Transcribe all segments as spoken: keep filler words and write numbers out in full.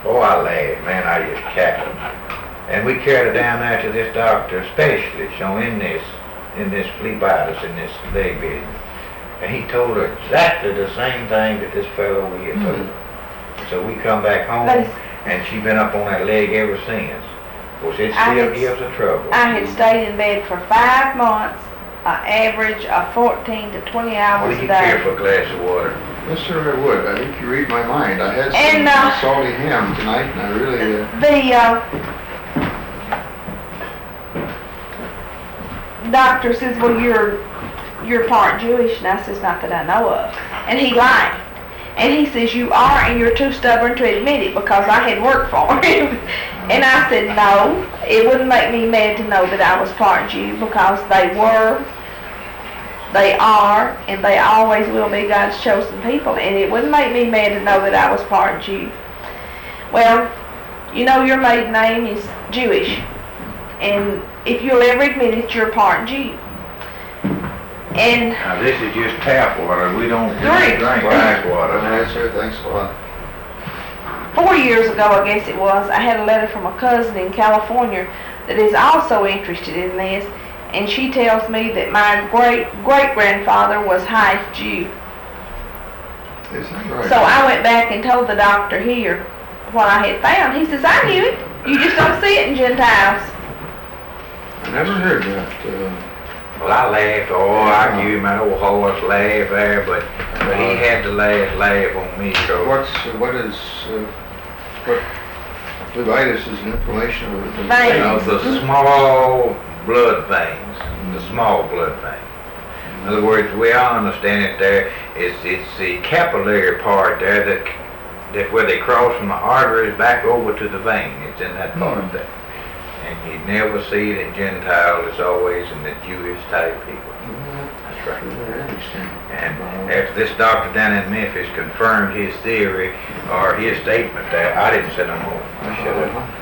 Oh, I laughed, man, I just cackled. And we carried her down there to this doctor, specialist, you know, in this, in this phlebitis, in this leg business. And he told her exactly the same thing that this fellow over here told her. Mm-hmm. So we come back home, and she been up on that leg ever since. Of course, it still gives her trouble. I had stayed in bed for five months, an average of fourteen to twenty hours a day. Will you care for a glass of water? Yes, sir, I would. I think you read my mind. I had some and, uh, salty ham tonight, and I really... Uh... The uh, doctor says, well, you're, you're part Jewish, and I says, not that I know of. And he lied. And he says, you are, and you're too stubborn to admit it, because I had worked for him. And I said, no, it wouldn't make me mad to know that I was part Jew, because they were, they are, and they always will be God's chosen people. And it wouldn't make me mad to know that I was part Jew. Well, you know your maiden name is Jewish. And if you'll ever admit it, you're part Jew. And now this is just tap water. We don't drink, drink black water. Yes, sir. Thanks a lot. Four years ago, I guess it was, I had a letter from a cousin in California that is also interested in this, and she tells me that my great-great-grandfather was half Jew. Is that right? So I went back and told the doctor here what I had found. He says, I knew it. You just don't see it in Gentiles. I never heard that. Uh, well, I laughed. Oh, I knew my old horse laugh there, but but he had the last laugh on me. So what's uh, what is uh, what phlebitis is an inflammation of the veins. You know, the small blood veins, the small blood veins. In other words, the way I understand it, there is it's the capillary part there that that where they cross from the arteries back over to the vein. It's in that part mm-hmm. there. And you never see it in Gentile. It's always in the Jewish type people. Mm-hmm. That's right. Very interesting. And after this doctor down in Memphis confirmed his theory or his statement there, I didn't say no more. I should have. Uh-huh.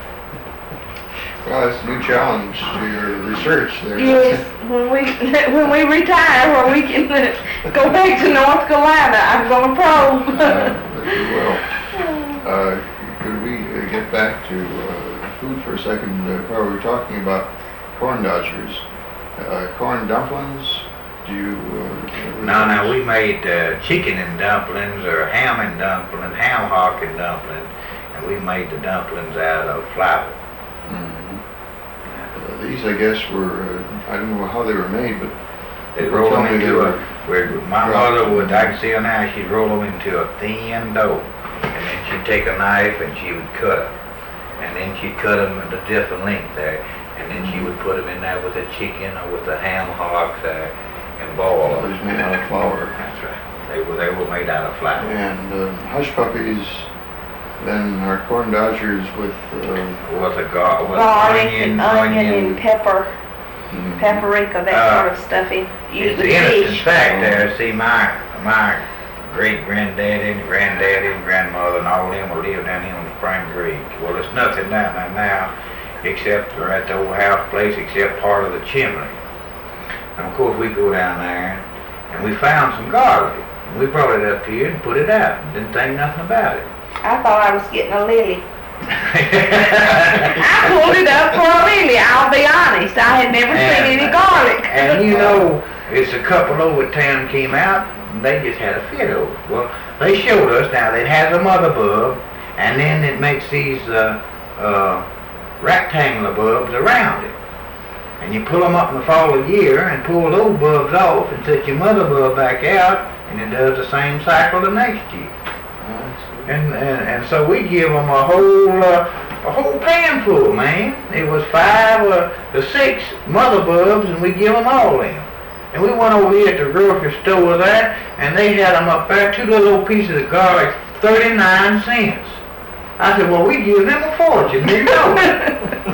Well, that's a new challenge to your research there. Yes, when we when we retire, where we can go back to North Carolina, I'm going to probe. uh, well, uh, could we uh, get back to uh, food for a second? Uh, while we were talking about corn dodgers, uh, corn dumplings. Do you? Uh, no, no. We made uh, chicken and dumplings, or ham and dumpling, ham hock and dumpling, and we made the dumplings out of flour. Mm-hmm. Uh, these, I guess, were, uh, I don't know how they were made, but they roll them into a, where my mother would, I can see her now, she'd roll them into a thin dough, and then she'd take a knife and she would cut them, and then she'd cut them at a different length there, and then she would put them in there with the chicken or with the ham hocks there, and boil them. They were made out of flour. That's right. They were, they were made out of flour. And uh, hush puppies, then our corn dodgers with uh, with a gar with garlic onion, and onion, onion and pepper, mm-hmm. paprika, that uh, sort of stuff. In, it's the innocent fact there. See, my my great granddaddy, and granddaddy, and grandmother, and all them will live down here on the Spring Creek. Well, there's nothing down there now, except or at the old house place, except part of the chimney. And of course, we go down there, and we found some garlic. And we brought it up here and put it out. Didn't think nothing about it. I thought I was getting a lily. I pulled it up for a lily, I'll be honest. I had never and, seen any garlic. And you know, it's a couple over town came out, and they just had a fit over it. Well, they showed us now that it has a mother bulb, and then it makes these uh, uh, rectangular bulbs around it. And you pull them up in the fall of the year and pull those bulbs off and set your mother bulb back out, and it does the same cycle the next year. And, and and so we give them a whole uh, a whole pan full, man. It was five or uh, six mother bulbs, and we give them all in. And we went over here at the grocery store there, and they had them up there, two little pieces of garlic, thirty-nine cents. I said, well, we give them a fortune, you know.